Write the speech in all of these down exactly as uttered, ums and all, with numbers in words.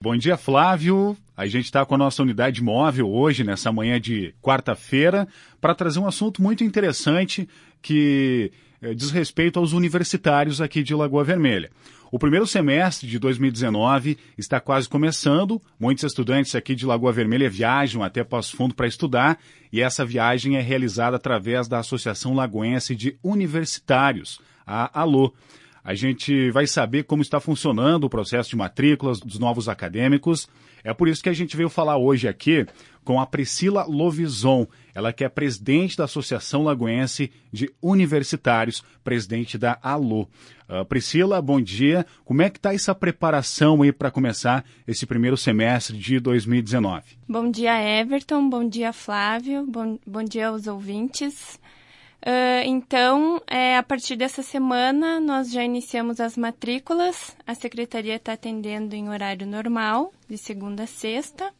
Bom dia, Flávio. A gente está com a nossa unidade móvel hoje, nessa manhã de quarta-feira, para trazer um assunto muito interessante que eh, diz respeito aos universitários aqui de Lagoa Vermelha. O primeiro semestre de dois mil e dezenove está quase começando. Muitos estudantes aqui de Lagoa Vermelha viajam até Passo Fundo para estudar e essa viagem é realizada através da Associação Lagoense de Universitários, a ALO. A gente vai saber como está funcionando o processo de matrículas dos novos acadêmicos. É por isso que a gente veio falar hoje aqui com a Priscila Lovison, ela que é presidente da Associação Lagoense de Universitários, presidente da ALO. Uh, Priscila, bom dia. Como é que está essa preparação aí para começar esse primeiro semestre de dois mil e dezenove? Bom dia, Everton. Bom dia, Flávio. Bom, bom dia aos ouvintes. Uh, então, é, a partir dessa semana, nós já iniciamos as matrículas. A secretaria está atendendo em horário normal, de segunda a sexta.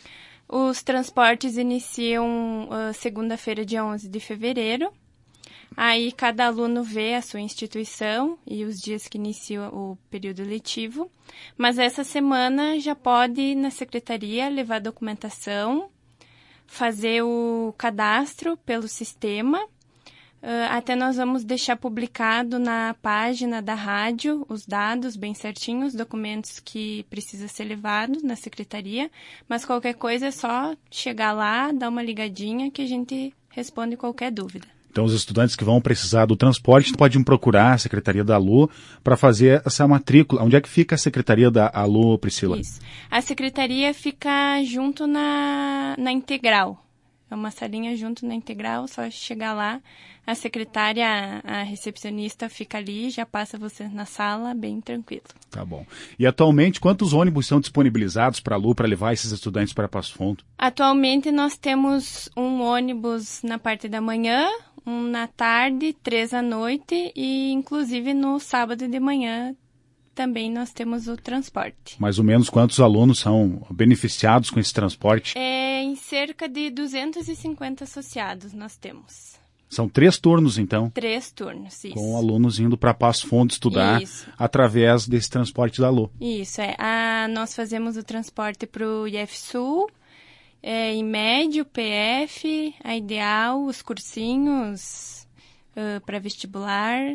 Os transportes iniciam uh, segunda-feira, dia onze de fevereiro. Aí, cada aluno vê a sua instituição e os dias que inicia o período letivo. Mas essa semana já pode ir na secretaria levar documentação, fazer o cadastro pelo sistema. Uh, até nós vamos deixar publicado na página da rádio os dados bem certinhos, os documentos que precisam ser levados na secretaria, mas qualquer coisa é só chegar lá, dar uma ligadinha que a gente responde qualquer dúvida. Então os estudantes que vão precisar do transporte podem procurar a Secretaria da ALO para fazer essa matrícula. Onde é que fica a Secretaria da ALO, Priscila? Isso. A secretaria fica junto na, na Integral. É uma salinha junto na Integral, só chegar lá, a secretária, a recepcionista fica ali, já passa você na sala, bem tranquilo. Tá bom. E atualmente, quantos ônibus são disponibilizados para a ALO para levar esses estudantes para Passo Fundo? Atualmente nós temos um ônibus na parte da manhã, um na tarde, três à noite e inclusive no sábado de manhã também nós temos o transporte. Mais ou menos quantos alunos são beneficiados com esse transporte? É, em cerca de duzentos e cinquenta associados nós temos. São três turnos, então? Três turnos, isso. Com alunos indo para Passo Fundo estudar isso. Através desse transporte da ALO. Isso, é. Ah, nós fazemos o transporte para o I F Sul, é, IMED, o P F, a Ideal, os cursinhos uh, para vestibular.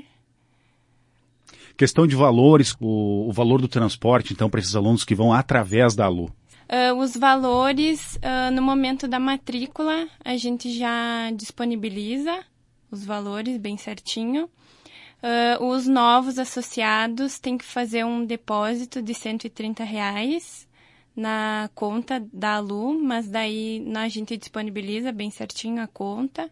Questão de valores, o, o valor do transporte, então, para esses alunos que vão através da ALO. Uh, os valores, uh, no momento da matrícula, a gente já disponibiliza os valores bem certinho. Uh, os novos associados têm que fazer um depósito de cento e trinta reais na conta da ALO, mas daí a gente disponibiliza bem certinho a conta.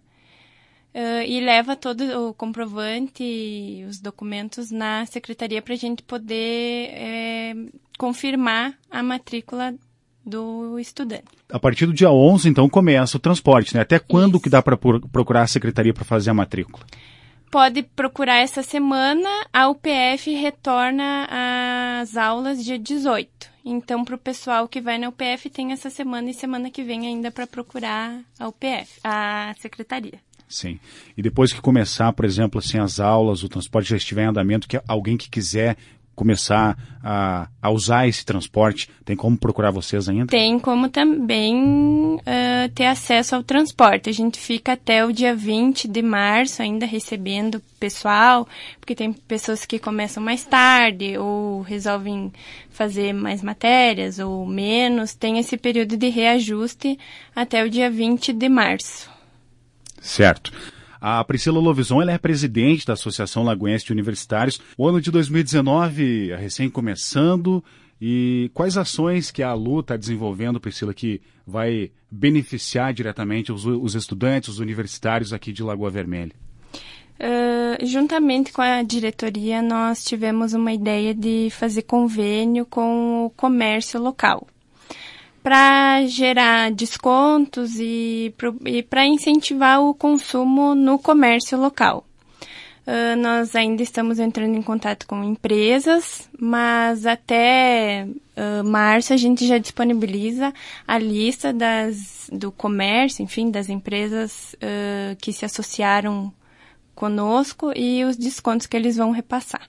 Uh, e leva todo o comprovante e os documentos na secretaria para a gente poder é, confirmar a matrícula do estudante. A partir do dia onze, então, começa o transporte, né? Até quando Isso. que dá para procurar a secretaria para fazer a matrícula? Pode procurar essa semana. A U P F retorna às aulas dia dezoito. Então, para o pessoal que vai na U P F, tem essa semana e semana que vem ainda para procurar a U P F, a secretaria. Sim. E depois que começar, por exemplo, assim, as aulas, o transporte já estiver em andamento, que alguém que quiser começar a, a usar esse transporte, tem como procurar vocês ainda? Tem como também uh, ter acesso ao transporte. A gente fica até o dia vinte de março ainda recebendo pessoal, porque tem pessoas que começam mais tarde ou resolvem fazer mais matérias ou menos. Tem esse período de reajuste até o dia vinte de março. Certo. A Priscila Lovison, ela é presidente da Associação Lagoense de Universitários. O ano de dois mil e dezenove, recém começando, e quais ações que a ALO está desenvolvendo, Priscila, que vai beneficiar diretamente os, os estudantes, os universitários aqui de Lagoa Vermelha? Uh, juntamente com a diretoria, nós tivemos uma ideia de fazer convênio com o comércio local, para gerar descontos e para incentivar o consumo no comércio local. Uh, nós ainda estamos entrando em contato com empresas, mas até uh, março a gente já disponibiliza a lista das, do comércio, enfim, das empresas uh, que se associaram conosco e os descontos que eles vão repassar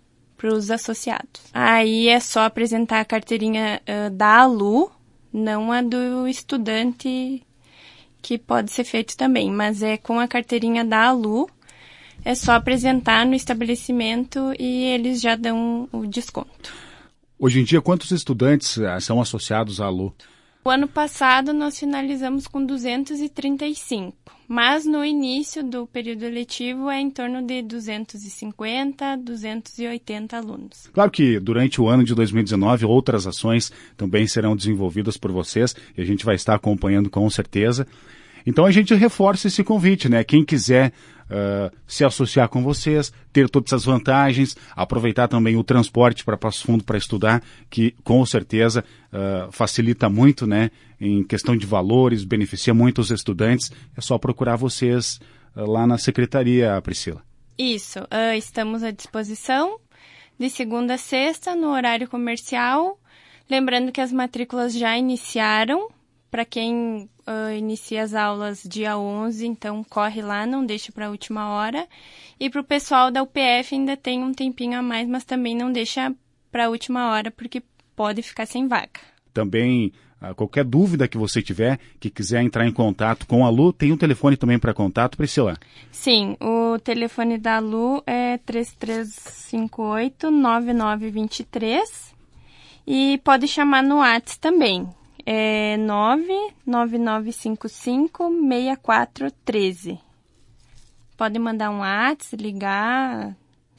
para os associados. Aí é só apresentar a carteirinha uh, da ALU, não a do estudante, que pode ser feito também, mas é com a carteirinha da ALU, é só apresentar no estabelecimento e eles já dão o desconto. Hoje em dia, quantos estudantes são associados à ALU? O ano passado nós finalizamos com duzentos e trinta e cinco, mas no início do período letivo é em torno de duzentos e cinquenta, duzentos e oitenta alunos. Claro que durante o ano de dois mil e dezenove outras ações também serão desenvolvidas por vocês e a gente vai estar acompanhando com certeza. Então a gente reforça esse convite, né? Quem quiser uh, se associar com vocês, ter todas essas vantagens, aproveitar também o transporte para Passo Fundo para estudar, que com certeza uh, facilita muito, né? Em questão de valores, beneficia muito os estudantes. É só procurar vocês uh, lá na secretaria, Priscila. Isso, uh, estamos à disposição de segunda a sexta no horário comercial. Lembrando que as matrículas já iniciaram. Para quem uh, inicia as aulas dia onze, então corre lá, não deixa para a última hora. E para o pessoal da U P F ainda tem um tempinho a mais, mas também não deixa para a última hora, porque pode ficar sem vaga. Também, uh, qualquer dúvida que você tiver, que quiser entrar em contato com a Lu, tem um telefone também para contato, Priscila? Sim, o telefone da Lu é três três cinco oito, nove nove dois três e pode chamar no WhatsApp também. É nove nove nove cinco cinco, seis quatro um três. Pode mandar um WhatsApp, ligar,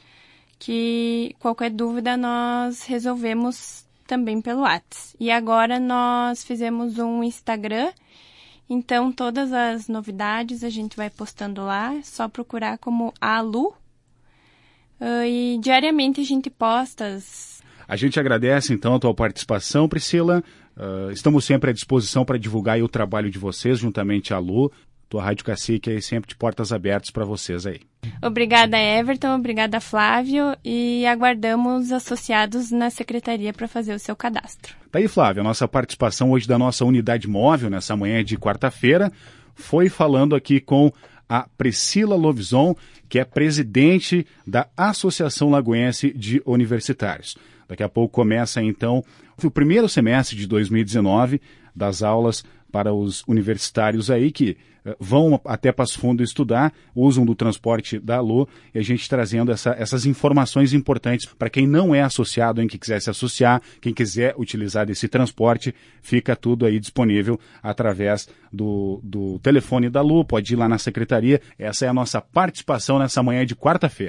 que qualquer dúvida nós resolvemos também pelo WhatsApp. E agora nós fizemos um Instagram, então todas as novidades a gente vai postando lá, é só procurar como ALU. Uh, e diariamente a gente posta as... A gente agradece então a tua participação, Priscila. Uh, estamos sempre à disposição para divulgar aí o trabalho de vocês, juntamente à Lu. Tua Rádio Cacique aí sempre de portas abertas para vocês aí. Obrigada, Everton. Obrigada, Flávio. E aguardamos associados na secretaria para fazer o seu cadastro. Tá aí, Flávio, a nossa participação hoje da nossa unidade móvel, nessa manhã de quarta-feira, foi falando aqui com a Priscila Lovison, que é presidente da Associação Lagoense de Universitários. Daqui a pouco começa, então, o primeiro semestre de dois mil e dezenove das aulas para os universitários aí que uh, vão até Passo Fundo estudar, usam do transporte da ALU, e a gente trazendo essa, essas informações importantes para quem não é associado, em que quiser se associar, quem quiser utilizar desse transporte, fica tudo aí disponível através do, do telefone da ALU, pode ir lá na secretaria. Essa é a nossa participação nessa manhã de quarta-feira.